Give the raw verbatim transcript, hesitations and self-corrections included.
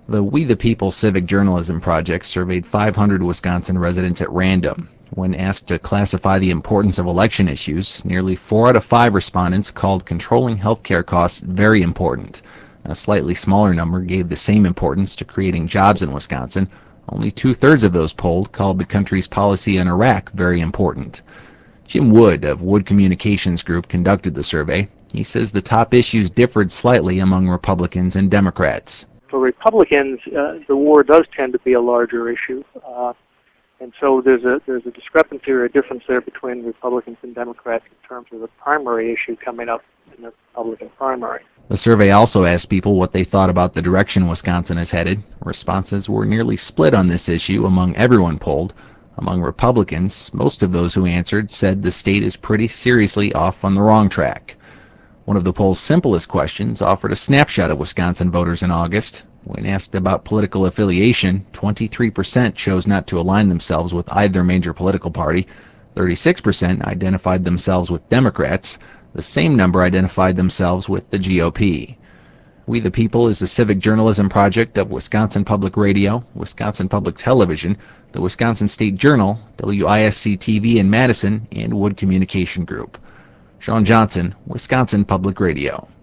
The We the People Civic Journalism Project surveyed five hundred Wisconsin residents at random. When asked to classify the importance of election issues, nearly four out of five respondents called controlling healthcare costs very important. A slightly smaller number gave the same importance to creating jobs in Wisconsin. Only two-thirds of those polled called the country's policy on Iraq very important. Jim Wood of Wood Communications Group conducted the survey. He says the top issues differed slightly among Republicans and Democrats. For Republicans, uh, the war does tend to be a larger issue, uh, and so there's a there's a discrepancy or a difference there between Republicans and Democrats in terms of the primary issue coming up in the Republican primary. The survey also asked people what they thought about the direction Wisconsin is headed. Responses were nearly split on this issue among everyone polled. Among Republicans, most of those who answered said the state is pretty seriously off on the wrong track. One of the poll's simplest questions offered a snapshot of Wisconsin voters in August. When asked about political affiliation, twenty-three percent chose not to align themselves with either major political party. thirty-six percent identified themselves with Democrats. The same number identified themselves with the G O P. We the People is a civic journalism project of Wisconsin Public Radio, Wisconsin Public Television, the Wisconsin State Journal, W I S C T V in Madison, and Wood Communication Group. Sean Johnson, Wisconsin Public Radio.